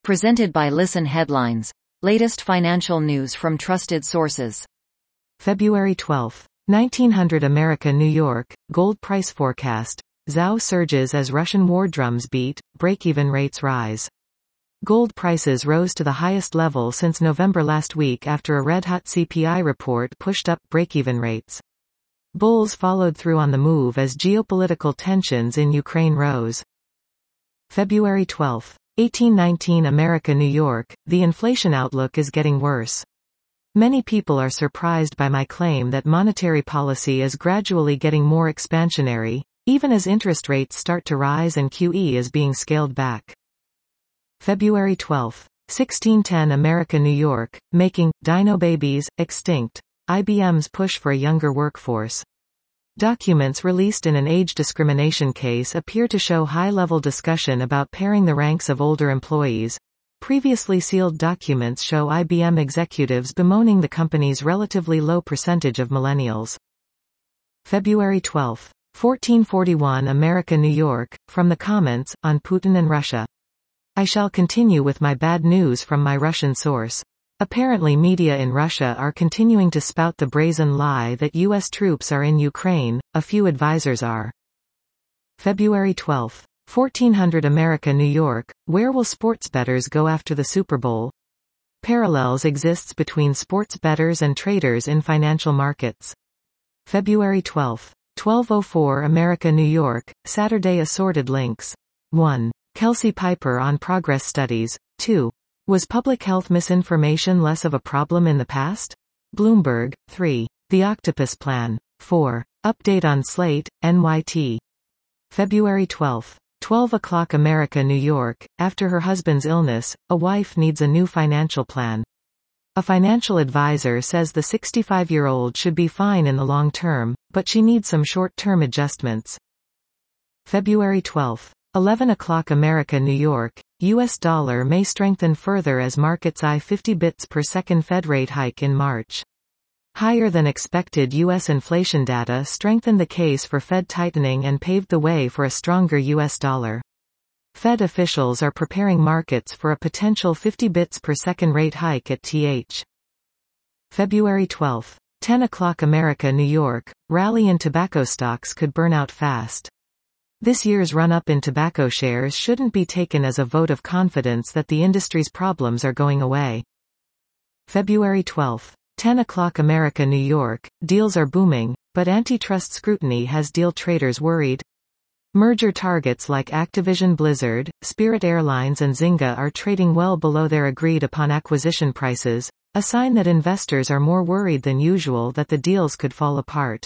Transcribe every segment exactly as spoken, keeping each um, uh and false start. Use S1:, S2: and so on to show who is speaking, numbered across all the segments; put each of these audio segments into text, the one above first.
S1: Presented by Listen Headlines. Latest financial news from trusted sources.
S2: February twelfth. nineteen hundred America New York, gold price forecast. Zhao surges as Russian war drums beat, break-even rates rise. Gold prices rose to the highest level since November last week after a red-hot C P I report pushed up break-even rates. Bulls followed through on the move as geopolitical tensions in Ukraine rose. February twelfth. eighteen nineteen America New York, the inflation outlook is getting worse. Many people are surprised by my claim that monetary policy is gradually getting more expansionary, even as interest rates start to rise and Q E is being scaled back. February twelfth. sixteen ten America New York, making dino babies extinct. I B M's push for a younger workforce. Documents released in an age discrimination case appear to show high-level discussion about paring the ranks of older employees. Previously sealed documents show I B M executives bemoaning the company's relatively low percentage of millennials. February twelfth. fourteen forty-one America New York, from the comments, on Putin and Russia. I shall continue with my bad news from my Russian source. Apparently media in Russia are continuing to spout the brazen lie that U S troops are in Ukraine, a few advisors are. February twelfth. fourteen hundred America New York, where will sports bettors go after the Super Bowl? Parallels exists between sports bettors and traders in financial markets. February twelfth. twelve oh four America New York, Saturday assorted links. one. Kelsey Piper on progress studies. two. Was public health misinformation less of a problem in the past? Bloomberg. three. The Octopus Plan. four. Update on Slate, N Y T. February twelfth. twelve o'clock America New York, after her husband's illness, a wife needs a new financial plan. A financial advisor says the sixty-five-year-old should be fine in the long term, but she needs some short-term adjustments. February twelfth. eleven o'clock America New York, U S dollar may strengthen further as markets eye fifty bits per second Fed rate hike in March. Higher than expected U S inflation data strengthened the case for Fed tightening and paved the way for a stronger U S dollar. Fed officials are preparing markets for a potential fifty bits per second rate hike at T H. February twelfth. ten o'clock America New York, rally in tobacco stocks could burn out fast. This year's run-up in tobacco shares shouldn't be taken as a vote of confidence that the industry's problems are going away. February twelfth. ten o'clock America New York, deals are booming, but antitrust scrutiny has deal traders worried. Merger targets like Activision Blizzard, Spirit Airlines and Zynga are trading well below their agreed-upon acquisition prices, a sign that investors are more worried than usual that the deals could fall apart.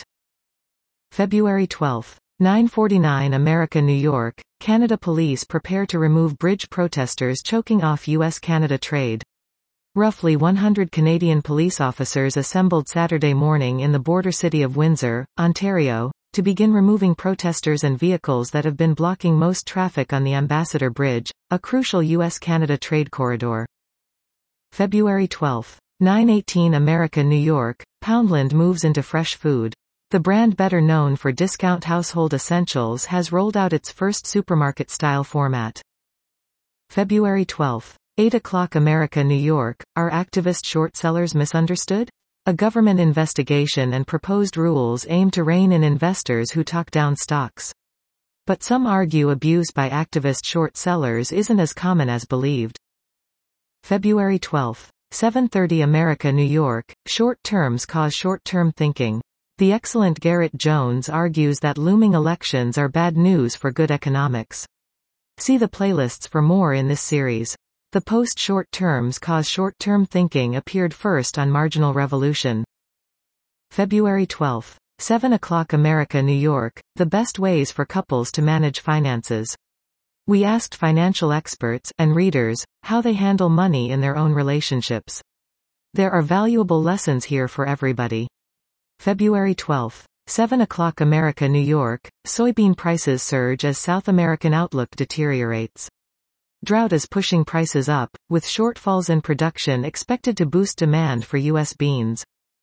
S2: February twelfth. nine forty-nine America New York, Canada police prepare to remove bridge protesters choking off U S Canada trade. Roughly one hundred Canadian police officers assembled Saturday morning in the border city of Windsor, Ontario, to begin removing protesters and vehicles that have been blocking most traffic on the Ambassador Bridge, a crucial U S Canada trade corridor. February twelfth. nine eighteen America New York, Poundland moves into fresh food. The brand better known for discount household essentials has rolled out its first supermarket-style format. February twelfth. eight o'clock America New York, are activist short sellers misunderstood? A government investigation and proposed rules aim to rein in investors who talk down stocks. But some argue abuse by activist short sellers isn't as common as believed. February twelfth. seven thirty America New York, short terms cause short-term thinking. The excellent Garrett Jones argues that looming elections are bad news for good economics. See the playlists for more in this series. The post short terms cause short-term thinking appeared first on Marginal Revolution. February twelfth. seven o'clock America New York, the best ways for couples to manage finances. We asked financial experts and readers how they handle money in their own relationships. There are valuable lessons here for everybody. February twelfth. seven o'clock America New York, soybean prices surge as South American outlook deteriorates. Drought is pushing prices up, with shortfalls in production expected to boost demand for U S beans.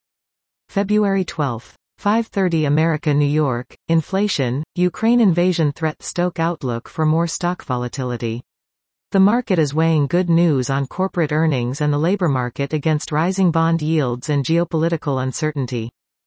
S2: February twelfth. five thirty America New York, inflation, Ukraine invasion threat stoke outlook for more stock volatility. The market is weighing good news on corporate earnings and the labor market against rising bond yields and geopolitical uncertainty.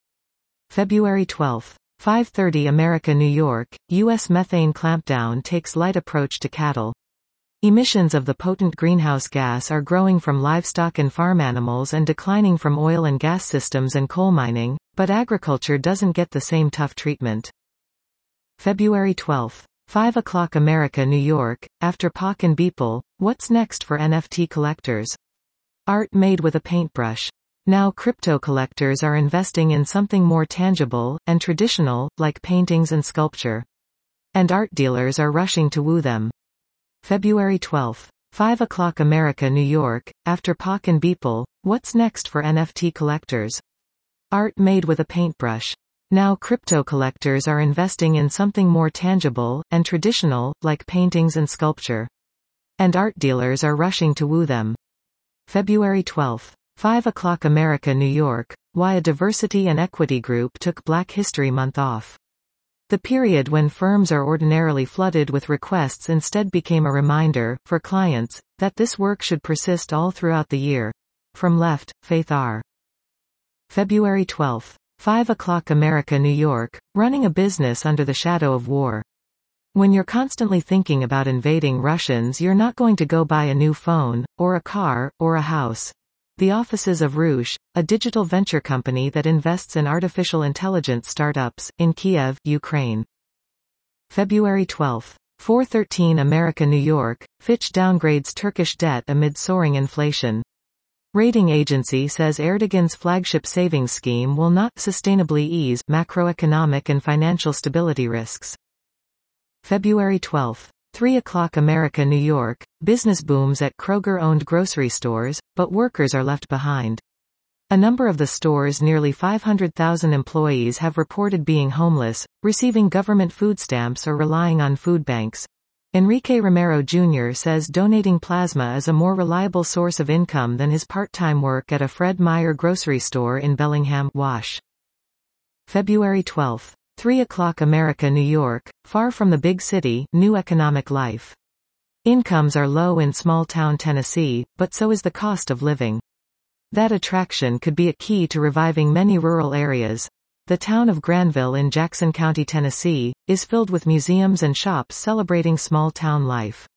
S2: February twelfth. five thirty America New York, U S methane clampdown takes light approach to cattle. Emissions of the potent greenhouse gas are growing from livestock and farm animals and declining from oil and gas systems and coal mining, but agriculture doesn't get the same tough treatment. February twelfth. five o'clock America New York, after Pac and Beeple, what's next for N F T collectors? Art made with a paintbrush. Now crypto collectors are investing in something more tangible and traditional, like paintings and sculpture. And art dealers are rushing to woo them. February twelfth. five o'clock America New York, after Pac and Beeple, what's next for N F T collectors? Art made with a paintbrush. Now crypto collectors are investing in something more tangible and traditional, like paintings and sculpture. And art dealers are rushing to woo them. February twelfth. five o'clock America New York, why a diversity and equity group took Black History Month off. The period when firms are ordinarily flooded with requests instead became a reminder, for clients, that this work should persist all throughout the year. From Left, Faith R. February twelfth. five o'clock America New York, running a business under the shadow of war. When you're constantly thinking about invading Russians, you're not going to go buy a new phone, or a car, or a house. The offices of Ruch, a digital venture company that invests in artificial intelligence startups, in Kiev, Ukraine. February twelfth. four thirteen America New York, Fitch downgrades Turkish debt amid soaring inflation. Rating agency says Erdogan's flagship savings scheme will not sustainably ease macroeconomic and financial stability risks. February twelfth. three o'clock America New York, business booms at Kroger-owned grocery stores, but workers are left behind. A number of the store's nearly five hundred thousand employees have reported being homeless, receiving government food stamps or relying on food banks. Enrique Romero Junior says donating plasma is a more reliable source of income than his part-time work at a Fred Meyer grocery store in Bellingham, Wash. February twelfth. three o'clock America New York, far from the big city, new economic life. Incomes are low in small-town Tennessee, but so is the cost of living. That attraction could be a key to reviving many rural areas. The town of Granville in Jackson County, Tennessee, is filled with museums and shops celebrating small-town life.